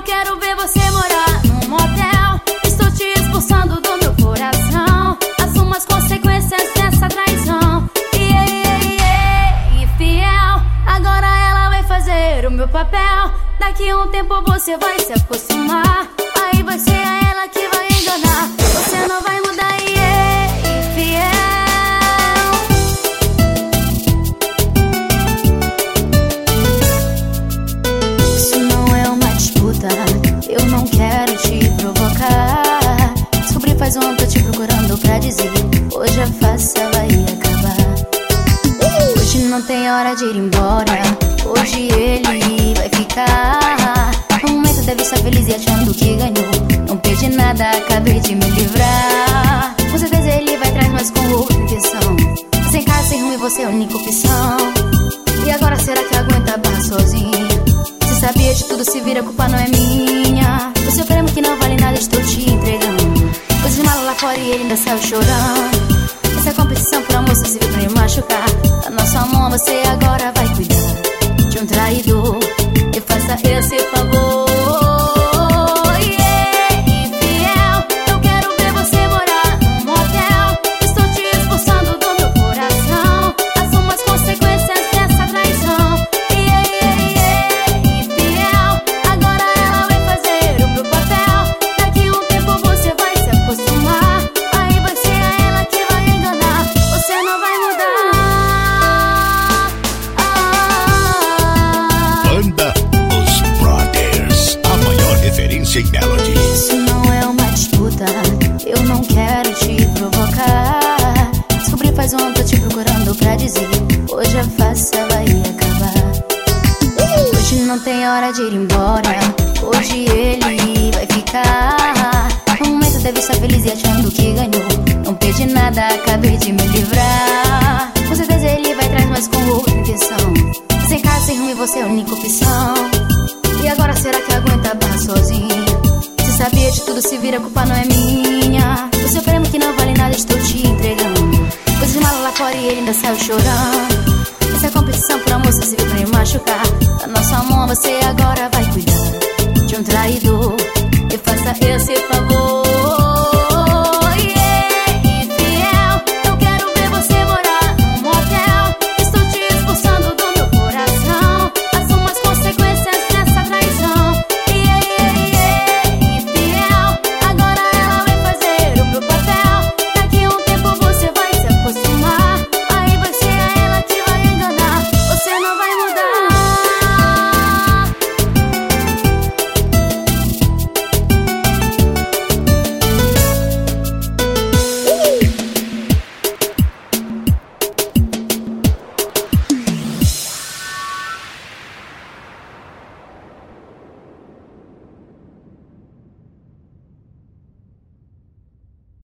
quero ver você morar num motel. Estou te expulsando do meu coração. Assuma as consequências dessa traição. Infiel, agora ela vai fazer o meu papel. Daqui a um tempo você vai se acostumar. Aí vai ser ela que vai enganar. Você não vai mudar, infiel. Isso não é uma disputa, eu não quero te provocar. Descobri faz um ano, tô te procurando pra dizer: hoje a farsa vai acabar. Hoje não tem hora de ir embora, hoje ele vai ficar. No momento deve estar feliz e achando que ganhou. Não perdi nada, acabei de me livrar. Com certeza ele vai atrás, mas com outra intenção. Sem casa, sem rumo, você é a única opção. E agora será que aguenta a barra sozinha? Se sabia de tudo, se vira, a culpa não é minha. O seu prêmio que não vale nada, estou te entregando. Pus de mala lá fora e ele ainda saiu chorando. Essa competição por amor só se veio pra me machucar. Da nossa mão você agora vai cuidar de um traidor. E faça esse favor. Isso não é uma disputa, eu não quero te provocar. Descobri faz um ano, tô te procurando pra dizer: hoje a farsa vai acabar. Hoje não tem hora de ir embora, hoje ele vai ficar. No momento deve estar feliz e achando que ganhou. Não perdi nada, acabei de me livrar. Com certeza ele vai atrás, mas com outra intenção. Sem casa, sem rumo, você é a única opção. E agora será que aguenta a barra sozinha? Se sabia de tudo, se vira, a culpa não é minha. O seu prêmio que não vale nada, estou te entregando. Pus de mala lá fora e ele ainda saiu chorando. Essa competição por amor só se veio pra me machucar. Da nossa mão você agora vai cuidar de um traidor. E faça esse favor.